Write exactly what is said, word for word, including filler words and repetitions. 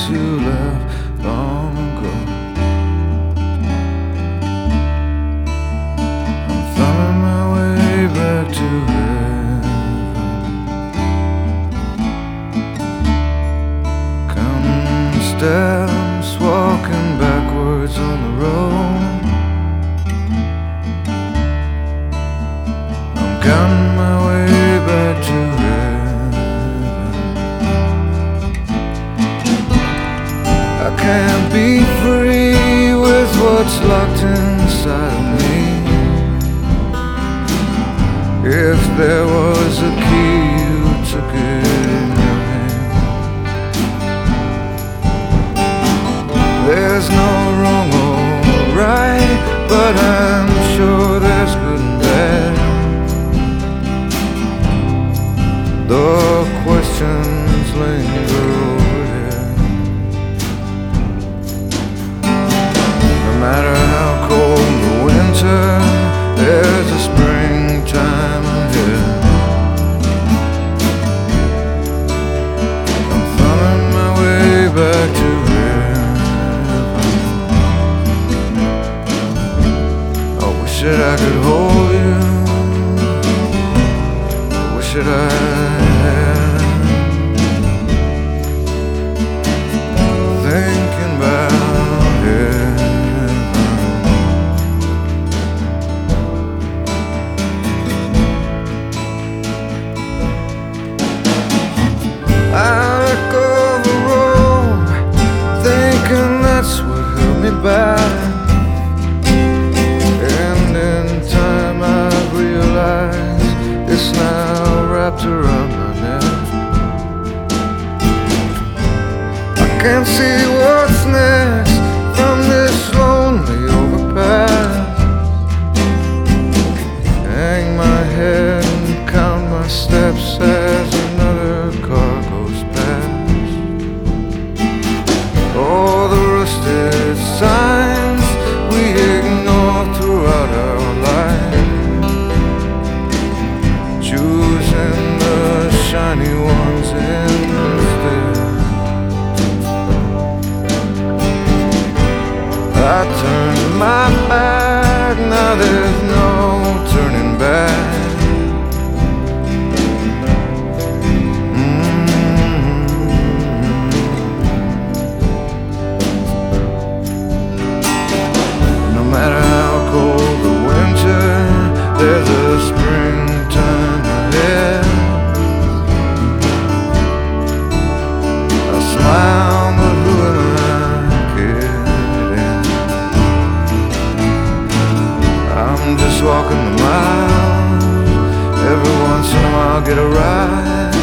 you left long ago. I'm thumbing my way back to heaven, counting steps, walking backwards on the road. I'm counting my way back to heaven. I can't be free with what's locked inside of me. If there was a key, you took it in your hand. There's no wrong or right, but I'm sure there's good and bad. The questions linger over here. No matter how cold the winter, there's a springtime here. I'm thumbing my way back to heaven. I wish that I could hold you. I wish that I had. Thinking about heaven. I let go of the road, thinking that's what held me back. And in time I've realized it's now wrapped around my neck. I can't see what's next from this lonely overpass. Hang my head and count my steps as another car goes past. All the rusted signs we ignore throughout our life, choosing the shiny ones instead. I turned my back, now there's no turning back. No matter how cold the winter, there's a springtime ahead. I smile, but who am I kidding? I'm just walking the mile. Every once in a while, get a ride.